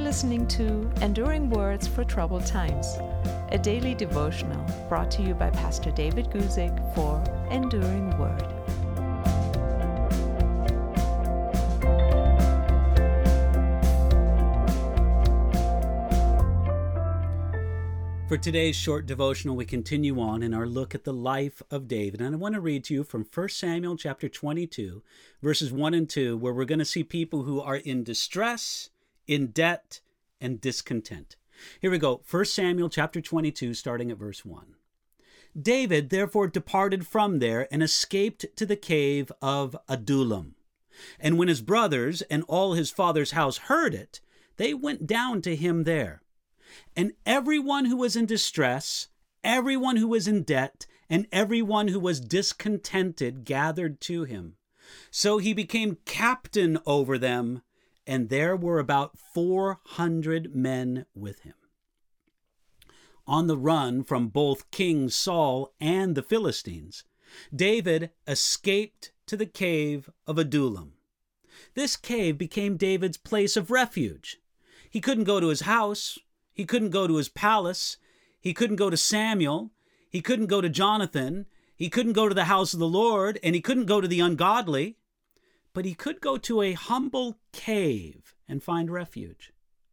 listening to Enduring Words for Troubled Times, a daily devotional brought to you by Pastor David Guzik for Enduring Word. For today's short devotional, we continue on in our look at the life of David. And I want to read to you from 1 Samuel chapter 22, verses 1 and 2, where we're going to see people who are in distress, in debt, and discontent. Here we go. 1 Samuel chapter 22, starting at verse 1. David therefore departed from there and escaped to the cave of Adullam. And when his brothers and all his father's house heard it, they went down to him there. And everyone who was in distress, everyone who was in debt, and everyone who was discontented gathered to him. So he became captain over them, and there were about 400 men with him. On the run from both King Saul and the Philistines, David escaped to the cave of Adullam. This cave became David's place of refuge. He couldn't go to his house. He couldn't go to his palace. He couldn't go to Samuel. He couldn't go to Jonathan. He couldn't go to the house of the Lord, and he couldn't go to the ungodly. But he could go to a humble cave and find refuge.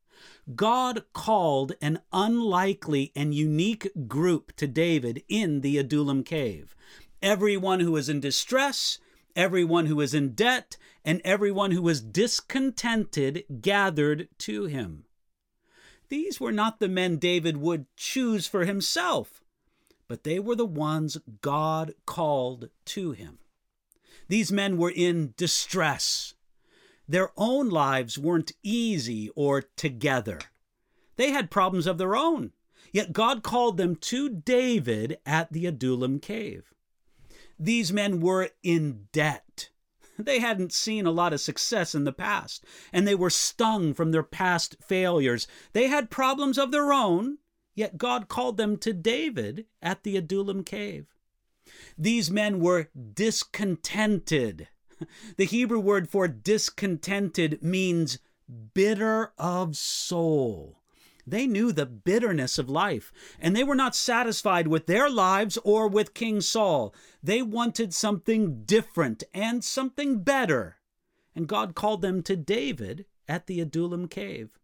God called an unlikely and unique group to David in the Adullam cave. Everyone who was in distress, everyone who was in debt, and everyone who was discontented gathered to him. These were not the men David would choose for himself, but they were the ones God called to him. These men were in distress. Their own lives weren't easy or together. They had problems of their own, yet God called them to David at the Adullam cave. These men were in debt. They hadn't seen a lot of success in the past, and they were stung from their past failures. They had problems of their own, yet God called them to David at the Adullam cave. These men were discontented. The Hebrew word for discontented means bitter of soul. They knew the bitterness of life, and they were not satisfied with their lives or with King Saul. They wanted something different and something better, and God called them to David at the Adullam cave.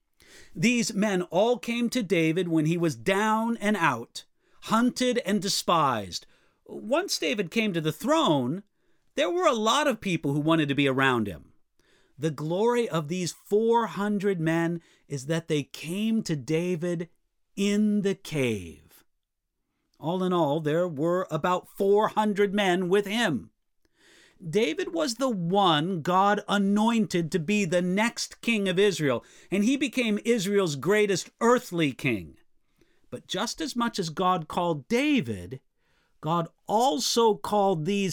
These men all came to David when he was down and out, hunted and despised. Once David came to the throne, there were a lot of people who wanted to be around him. The glory of these 400 men is that they came to David in the cave. All in all, there were about 400 men with him. David was the one God anointed to be the next king of Israel, and he became Israel's greatest earthly king. But just as much as God called David, God also called these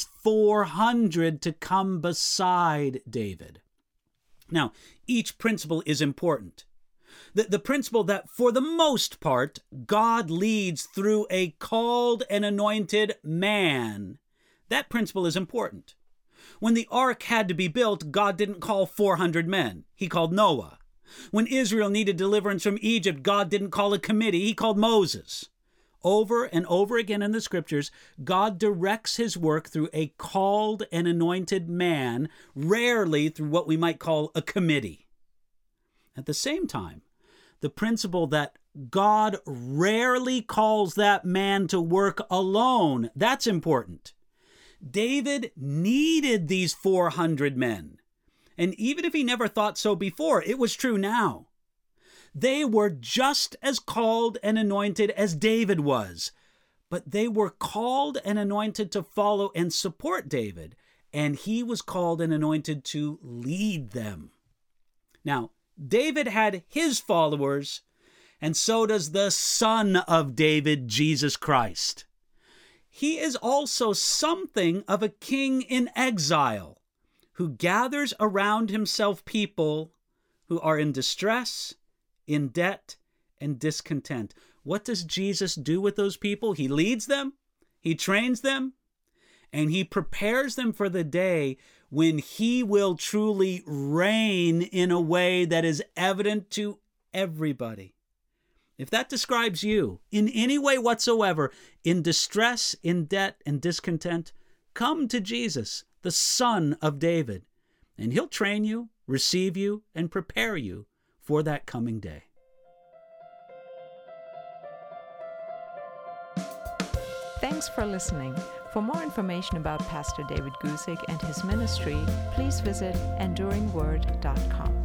400 to come beside David. Now, each principle is important. The principle that, for the most part, God leads through a called and anointed man, that principle is important. When the ark had to be built, God didn't call 400 men. He called Noah. When Israel needed deliverance from Egypt, God didn't call a committee. He called Moses. Over and over again in the scriptures, God directs his work through a called and anointed man, rarely through what we might call a committee. At the same time, the principle that God rarely calls that man to work alone, that's important. David needed these 400 men, and even if he never thought so before, it was true now. They were just as called and anointed as David was, but they were called and anointed to follow and support David, and he was called and anointed to lead them. Now, David had his followers, and so does the Son of David, Jesus Christ. He is also something of a king in exile who gathers around himself people who are in distress, in debt, and discontent. What does Jesus do with those people? He leads them, he trains them, and he prepares them for the day when he will truly reign in a way that is evident to everybody. If that describes you in any way whatsoever, in distress, in debt, and discontent, come to Jesus, the Son of David, and He'll train you, receive you, and prepare you for that coming day. Thanks for listening. For more information about Pastor David Guzik and his ministry, please visit enduringword.com.